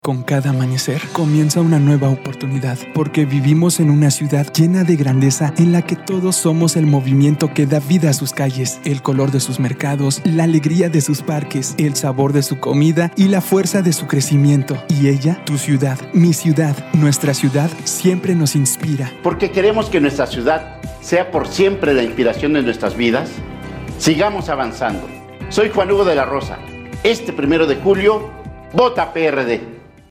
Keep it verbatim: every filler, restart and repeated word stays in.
Con cada amanecer comienza una nueva oportunidad, porque vivimos en una ciudad llena de grandeza en la que todos somos el movimiento que da vida a sus calles, el color de sus mercados, la alegría de sus parques, el sabor de su comida y la fuerza de su crecimiento. Y ella, tu ciudad, mi ciudad, nuestra ciudad, siempre nos inspira. Porque queremos que nuestra ciudad sea por siempre la inspiración de nuestras vidas. Sigamos avanzando. Soy Juan Hugo de la Rosa. Este primero de julio, vota P R D.